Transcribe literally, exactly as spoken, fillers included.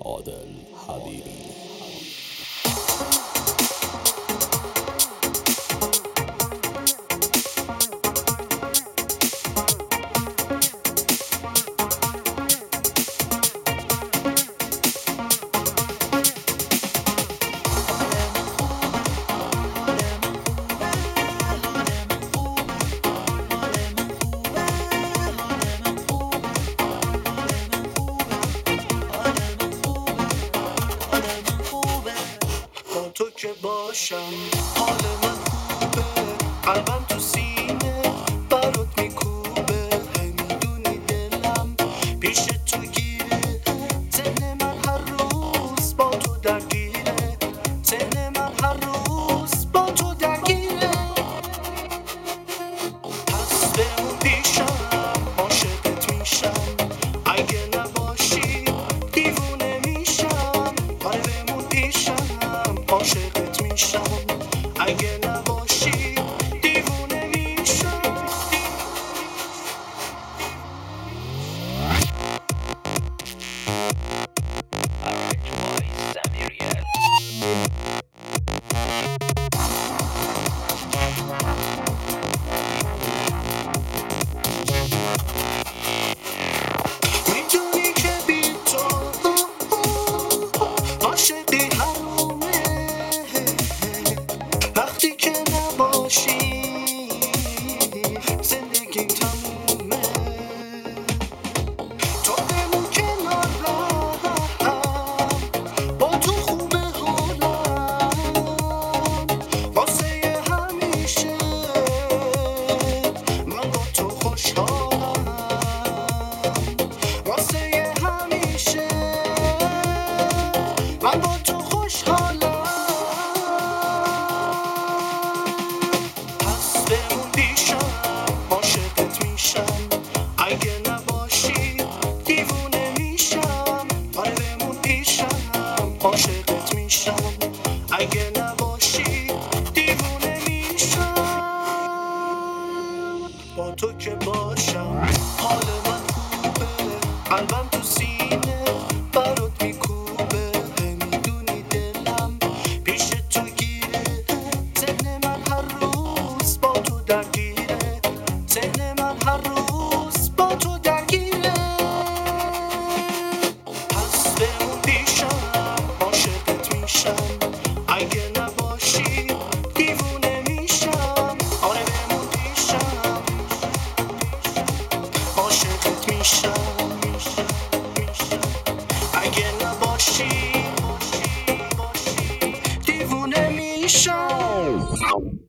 عادل حبیبی. تو که باشم حال من خوبه، قلبم تو سینه برات میکوبه، هی میدونی دلم پیش تو گیره، ذهن من هر روز با تو درگیره، ذهن من هر روز با تو درگیره. پس بمون پیشم عاشقت میشم، اگه نباشی دیوونه میشم. آره بمون پیشم عاشقت میشم، اگه نباشی دیوونه میشم. میدونی که بی تو عاشقی حرومه، وقتی که نباشی زندگی تمومه. تو بمون کنارم، با تو خوبه حالم، واسه همیشه من با تو خوشحالم، واسه همیشه من با تو خوشحالم. پس بمون پیشم عاشقت میشم، اگه نباشی دیوونه میشم. آره بمون پیشم عاشقت میشم، اگه نباشی دیوونه میشم. با تو که باشم حال من خوبه، قلبم تو سینه برات میکوبه، هی میدونی دلم پیش تو گیره، ذهن من هر روز با تو درگیره، ذهن من هر روز با تو درگیره. پس بمون پیشم عاشقت میشم، اگه نباشی دیوونه میشم. آره بمون پیشم عاشقت میشم، اگه نباشی دیوونه میشم.